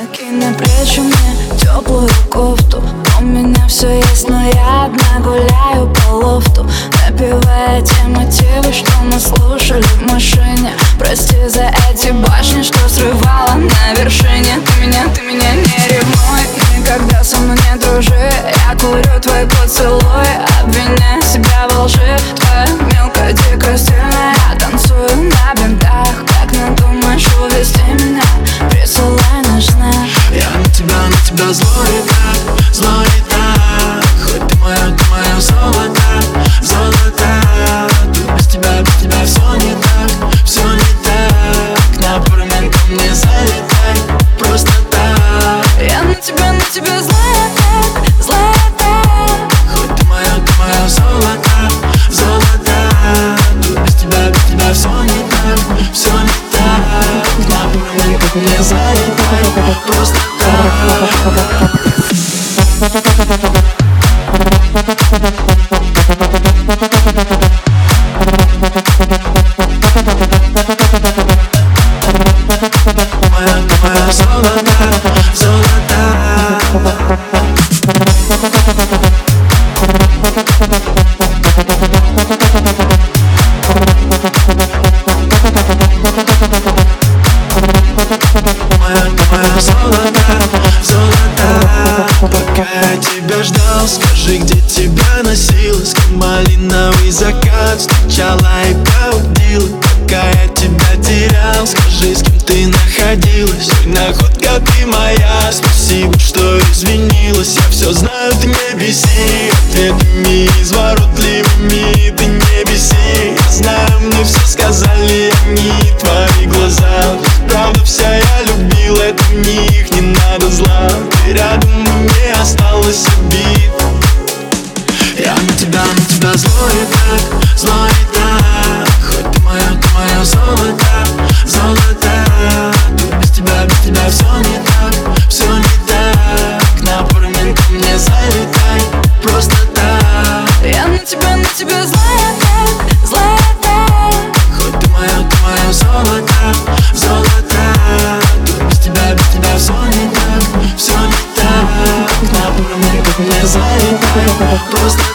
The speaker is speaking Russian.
Накинь на плечи мне теплую кофту. У меня все есть, но я одна гуляю по лофту, напевая те мотивы, что мы слушали в машине. Прости за эти башни, что срывала на вершине. Ты меня не ревнуй, никогда со мной не дружи. Я курю твой поцелуй, обвиняя себя во лжи. Твоя мелкая, дикая, стильная, я танцую на бинтах. Как надумаешь увести меня, присылай наш знак. Я на тебя злой так, хоть ты мое золото, золото. Тут без тебя все не так, на пару минут ко мне залетай, просто так. Я на тебя злая так, хоть ты мое золото, золото. Тут без тебя все не так, на пару минут ко мне залетай, просто так. Моя золото. Моя золото. Пока я тебя ждал, скажи, где тебя носила. С кем малиновый закат встречала и проводила. Пока я тебя терял, скажи, с кем ты находилась. Ой, находка ты моя, спасибо, что извинилась. Я все знаю, ты не беси ответами изворотливыми, ты не беси. Я знаю, мне все сказали они, твои глаза. Правда вся я любил, это в них не надо зла. Ты рядом, мне осталось обид. Я на тебя злой так, хоть ты мое золото, золото. Тут без тебя все не так, на пару минут ко мне залетай, просто так. Я на тебя злая так, хоть ты мое золото, золото. Тут без тебя все не так, на пару минут ко мне залетай, просто